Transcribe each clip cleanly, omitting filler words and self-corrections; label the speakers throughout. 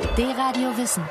Speaker 1: D-Radio Wissen.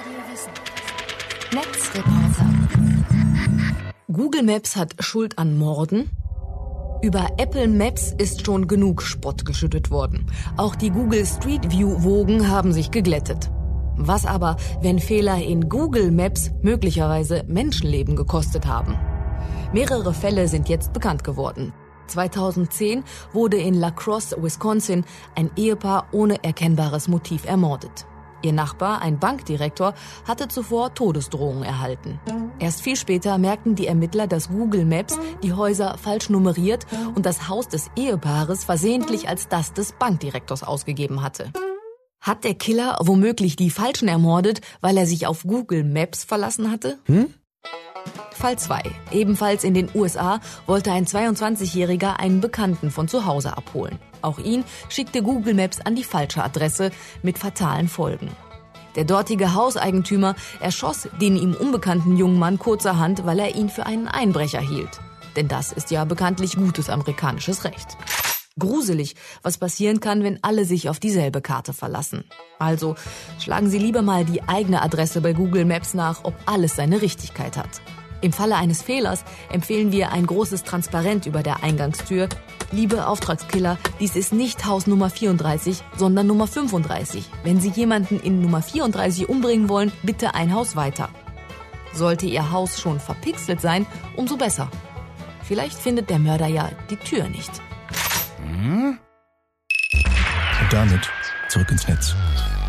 Speaker 1: Netzreporter.
Speaker 2: Google Maps hat Schuld an Morden. Über Apple Maps ist schon genug Spott geschüttet worden. Auch die Google Street View-Wogen haben sich geglättet. Was aber, wenn Fehler in Google Maps möglicherweise Menschenleben gekostet haben? Mehrere Fälle sind jetzt bekannt geworden. 2010 wurde in La Crosse, Wisconsin, ein Ehepaar ohne erkennbares Motiv ermordet. Ihr Nachbar, ein Bankdirektor, hatte zuvor Todesdrohungen erhalten. Erst viel später merkten die Ermittler, dass Google Maps die Häuser falsch nummeriert und das Haus des Ehepaares versehentlich als das des Bankdirektors ausgegeben hatte. Hat der Killer womöglich die Falschen ermordet, weil er sich auf Google Maps verlassen hatte? Fall 2. Ebenfalls in den USA wollte ein 22-Jähriger einen Bekannten von zu Hause abholen. Auch ihn schickte Google Maps an die falsche Adresse mit fatalen Folgen. Der dortige Hauseigentümer erschoss den ihm unbekannten jungen Mann kurzerhand, weil er ihn für einen Einbrecher hielt. Denn das ist ja bekanntlich gutes amerikanisches Recht. Gruselig, was passieren kann, wenn alle sich auf dieselbe Karte verlassen. Also schlagen Sie lieber mal die eigene Adresse bei Google Maps nach, ob alles seine Richtigkeit hat. Im Falle eines Fehlers empfehlen wir ein großes Transparent über der Eingangstür. Liebe Auftragskiller, dies ist nicht Haus Nummer 34, sondern Nummer 35. Wenn Sie jemanden in Nummer 34 umbringen wollen, bitte ein Haus weiter. Sollte Ihr Haus schon verpixelt sein, umso besser. Vielleicht findet der Mörder ja die Tür nicht.
Speaker 3: Und damit zurück ins Netz.